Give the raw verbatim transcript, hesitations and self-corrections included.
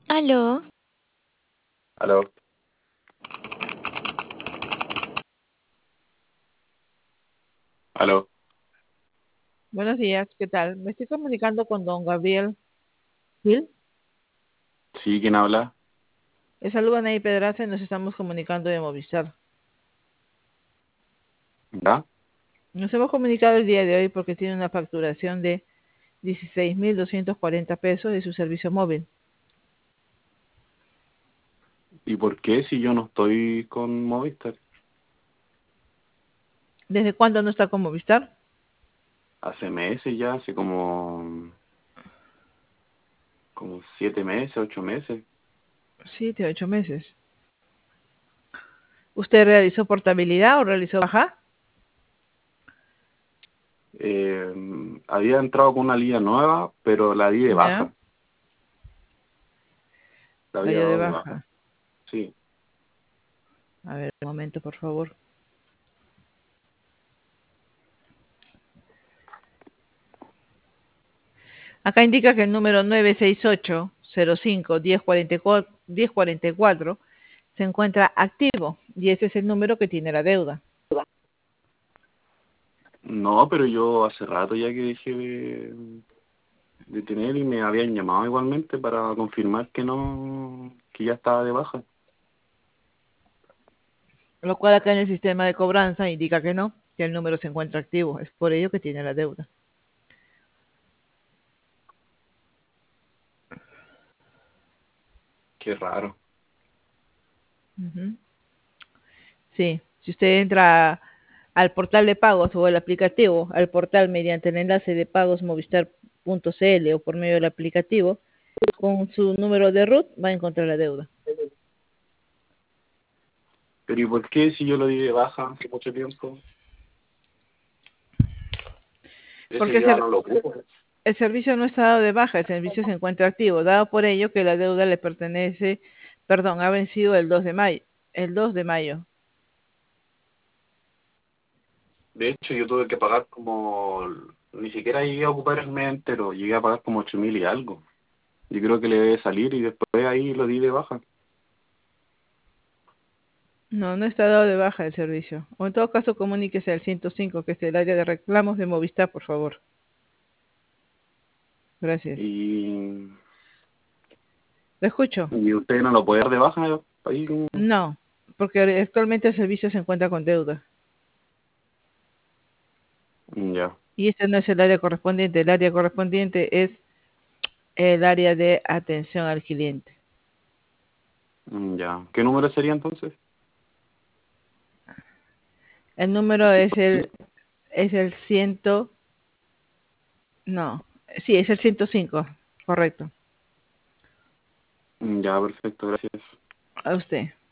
Aló, Aló, aló. Buenos días, ¿qué tal? Me estoy comunicando con don Gabriel Gil. Sí, ¿quién habla? Le saluda Ney Pedraza y nos estamos comunicando de Movistar. ¿Ya? Nos hemos comunicado el día de hoy porque tiene una facturación de dieciséis mil doscientos cuarenta pesos de su servicio móvil. ¿Y por qué si yo no estoy con Movistar? ¿Desde cuándo no está con Movistar? Hace meses ya, hace como, como siete meses, ocho meses. Siete, ocho meses. ¿Usted realizó portabilidad o realizó baja? Eh, Había entrado con una línea nueva, pero la di de Ya, baja. La la había dio de dado de baja. baja. Sí. A ver, un momento, por favor. Acá indica que el número nueve seis ocho cero cinco uno cero cuatro cuatro uno cero cuatro cuatro se encuentra activo y ese es el número que tiene la deuda. No, pero yo hace rato ya que dejé de, de tener y me habían llamado igualmente para confirmar que no, que ya estaba de baja. Lo cual acá en el sistema de cobranza indica que no, que el número se encuentra activo. Es por ello que tiene la deuda. Qué raro. Ujú. Sí, si usted entra al portal de pagos o el aplicativo, al portal mediante el enlace de pagos movistar punto cl o por medio del aplicativo, con su número de root va a encontrar la deuda. Pero ¿y por qué si yo lo di de baja hace mucho tiempo? Ese Porque el, ya ser- no lo ocupo. el servicio no está dado de baja, el servicio se encuentra activo, dado por ello que la deuda le pertenece, perdón, ha vencido el dos de mayo, el dos de mayo. De hecho, yo tuve que pagar como, ni siquiera llegué a ocupar el mes entero, llegué a pagar como ocho mil y algo. Yo creo que le debe salir y después ahí lo di de baja. No, no está dado de baja el servicio. O en todo caso, comuníquese al ciento cinco, que es el área de reclamos de Movistar, por favor. Gracias. Y, ¿Lo escucho? y usted no lo puede dar de baja ahí como... No, porque actualmente el servicio se encuentra con deuda. Ya, Y este no es el área correspondiente. El área correspondiente es el área de atención al cliente. ya. ¿Qué número sería entonces? El número El es ciento el, cinco. es el ciento, no, sí, es el ciento cinco, correcto. Ya, perfecto, gracias. A usted.